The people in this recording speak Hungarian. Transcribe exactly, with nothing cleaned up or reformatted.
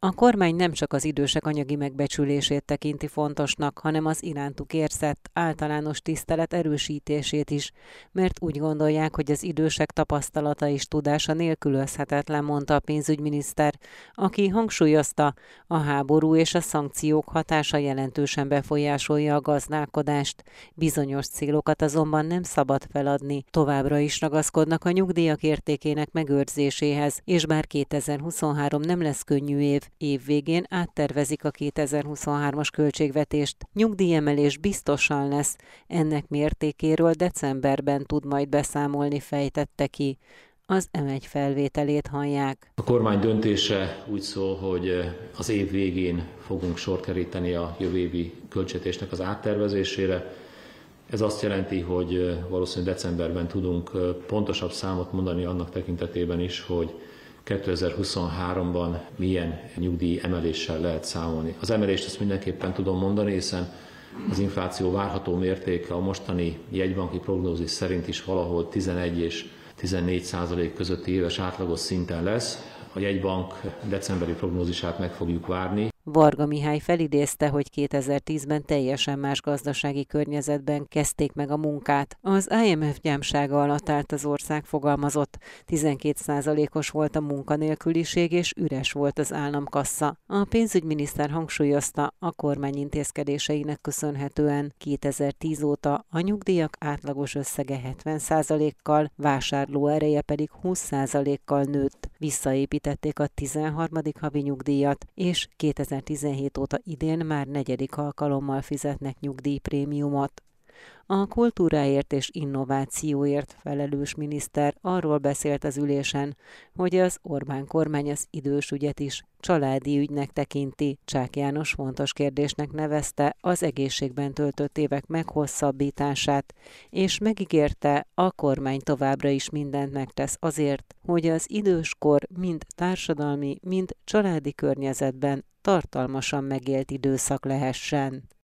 A kormány nem csak az idősek anyagi megbecsülését tekinti fontosnak, hanem az irántuk érzett általános tisztelet erősítését is, mert úgy gondolják, hogy az idősek tapasztalata és tudása nélkülözhetetlen, mondta a pénzügyminiszter, aki hangsúlyozta, a háború és a szankciók hatása jelentősen befolyásolja a gazdálkodást. Bizonyos célokat azonban nem szabad feladni, továbbra is ragaszkodnak a nyugdíjak értékének megőrzéséhez, és bár kétezer-huszonhárom nem lesz könnyű év, év végén áttervezik a kétezer-huszonhármas költségvetést. Nyugdíjemelés biztosan lesz, ennek mértékéről decemberben tud majd beszámolni, fejtette ki. Az em egy felvételét hallják. A kormány döntése úgy szól, hogy az év végén fogunk sort keríteni a jövő évi költségvetésnek az áttervezésére. Ez azt jelenti, hogy valószínűleg decemberben tudunk pontosabb számot mondani annak tekintetében is, hogy kétezer-huszonháromban milyen nyugdíj emeléssel lehet számolni. Az emelést ezt mindenképpen tudom mondani, hiszen az infláció várható mértéke a mostani jegybanki prognózis szerint is valahol tizenegy és tizennégy százalék közötti éves átlagos szinten lesz. A jegybank decemberi prognózisát meg fogjuk várni. Varga Mihály felidézte, hogy kétezer-tízben teljesen más gazdasági környezetben kezdték meg a munkát. Az i em ef gyámsága alatt állt az ország, fogalmazott. tizenkét százalékos volt a munkanélküliség, és üres volt az államkassa. A pénzügyminiszter hangsúlyozta, a kormány intézkedéseinek köszönhetően kétezer-tíz óta a nyugdíjak átlagos összege hetven százalékkal, vásárlóereje pedig húsz százalékkal nőtt. Visszaépítették a tizenharmadik havi nyugdíjat, és kétezer-tizenhét óta idén már negyedik alkalommal fizetnek nyugdíjprémiumot. A kultúráért és innovációért felelős miniszter arról beszélt az ülésen, hogy az Orbán kormány az idős ügyet is családi ügynek tekinti. Csák János fontos kérdésnek nevezte az egészségben töltött évek meghosszabbítását, és megígérte, a kormány továbbra is mindent megtesz azért, hogy az időskor mind társadalmi, mind családi környezetben tartalmasan megélt időszak lehessen.